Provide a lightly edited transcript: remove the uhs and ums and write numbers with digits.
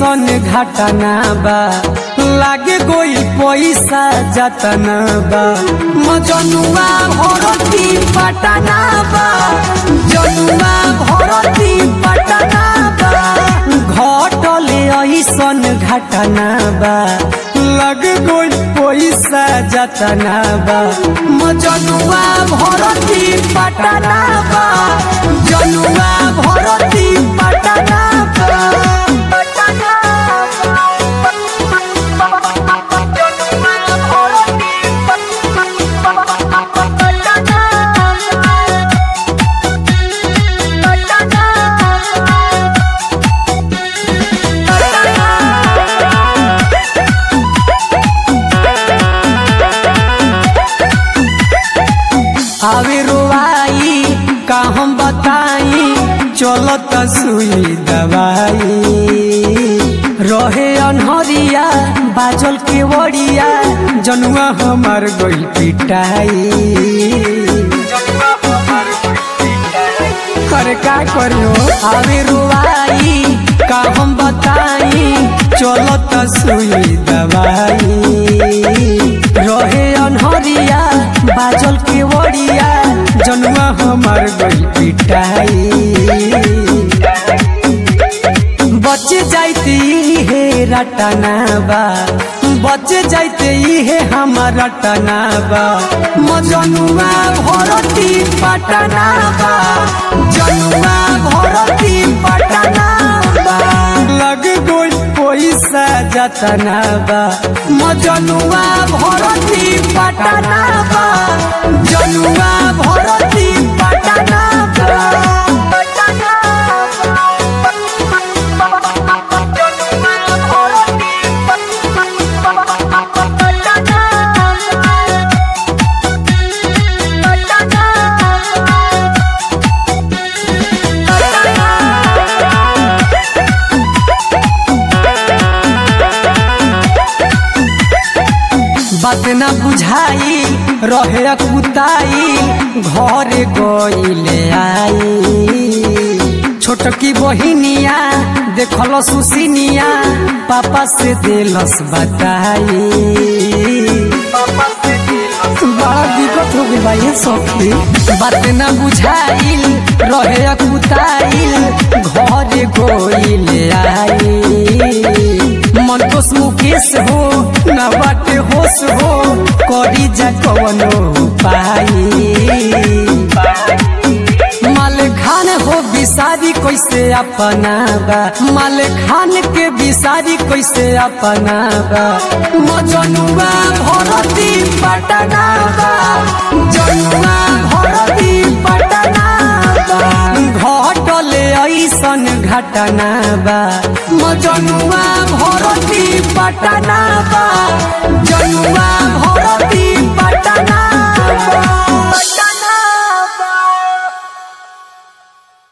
ऐसन घटना बा लागे कोई पैसा जतना बा मजनुआ भरती पटना बा जनुआ भरती पटना बा घटले ऐसन घटना बा लागे कोई पैसा जतना बा मजनुआ भरती पटना बा जनुआ भरती पटना बा आवे रोवाई का हम बताई चलत सुई दवाई रहे अनहरिया बाजल के वड़िया जनुआ हमार गई पिटाई कर का करियो आवे रोवाई का हम बताई चलत सुई दवाई रहे अनहरिया बाजल के वड़िया जनुआ हमार गई पिटाई बच जाती हे रटना बा बच जाते हे हमार रटना बा मजनुआ भरती पटना बा जनुआ भरती पटना बा लग कोई पैसा जतना बा मजनुआ भरती पटना बा जनुआ भरती पटना बा बात न बुझाई रहे कुताई घर गईले आई छोटकी बहिनिया देखल सुसिनिया पापा से दिलस बताई बड़ा दिक्कत हो गई भाई सखी बात न बुझाई रहे कुताई घर गईले आई मन तो मुकेश हो न बाटे होश हो करी जा कवनो पाई माल खान हो बिसारी कैसे अपना बा माल खान के बिसारी कैसे अपना बा मजनुआ भरती पटना बा जनुआ भरती पटना बा घटले ऐसन घटना बा मजनुआ भरती पटना बा जनुआ भरती पटना बा।